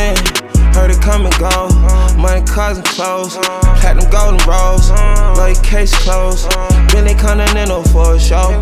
sin. Heard it come and go. Money, cars, and clothes. Platinum, golden rose. Love your case closed. Billy Continental for a show.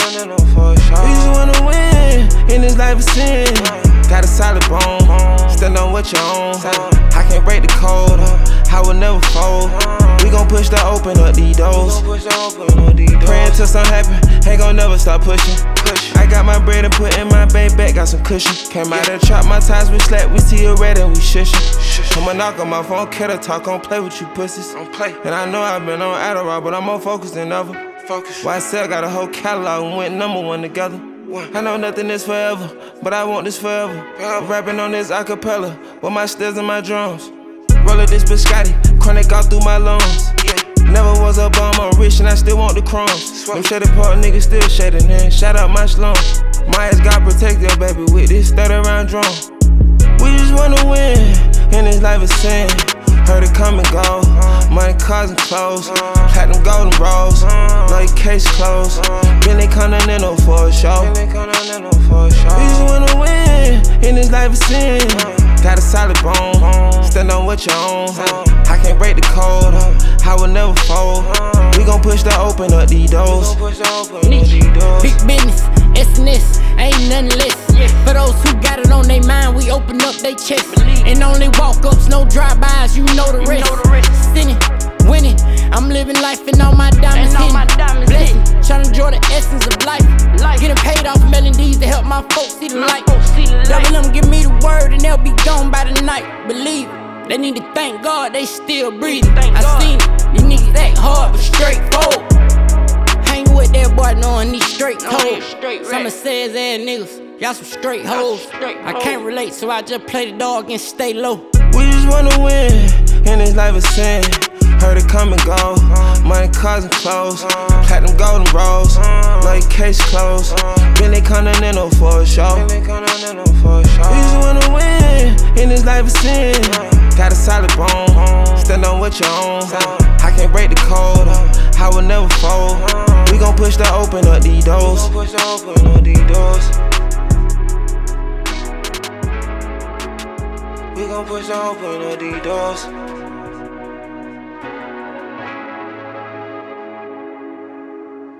We just wanna win. In this life of sin. Got a solid bone. Stand on what you own. I can't break the code. I will never fold. We gon' push to open up these doors. Praying till something happen. Ain't gon' never stop pushing. I got my bread and put in my bank back, got some cushion. Came out of the trap, my ties we slack, we see it red and we shushin'. I'ma knock on my phone, kettle talk, don't play with you pussies. And I know I've been on Adderall, but I'm more focused than ever. YSL got a whole catalog and went #1 together. I know nothing is forever, but I want this forever. Rapping on this acapella, with my stills and my drums. Roll up this biscotti, chronic all through my lungs. Never was a bum, I'm rich and I still want the crumbs. Them shaded part niggas still shading, man. Shout out my slum. My ass got protected, baby, with this 30-round drum. We just wanna win, in this life of sin. Heard it come and go. Money, cars, and clothes. Platinum, golden rose. Love your case closed. Billy Continental for a show. We just wanna win, in this life of sin. Got a solid bone. Stand on what you own. I can't break the code. I will never fold. We gon' push to open up these doors. Big business, SNS, ain't nothing less. For those who got it on their mind, we open up they chest. And only walk-ups, no drive-bys, you know the rest. Sinning, winning, I'm living life and all my diamonds hitting. Blessing, tryna enjoy the essence of life. Getting paid off melodies to help my folks see the light. Double them, give me the word and they'll be gone by the night. Believe it. They need to thank God they still breathing. I seen it, these niggas act hard but straightforward. Hang with that boy knowing these straight toes. Some of says ass niggas, y'all some straight hoes. I can't relate, so I just play the dog and stay low. We just wanna win, in this life of sin. Heard it come and go. Money, cars, and clothes. Platinum, golden rose. Love your case closed. Billy Continental for a show. We just wanna win, in this life of sin. Got a solid bone. Stand on what you own. I can't break the code. I will never fold. We gon' push to open up these doors. We gon' push to open up these doors.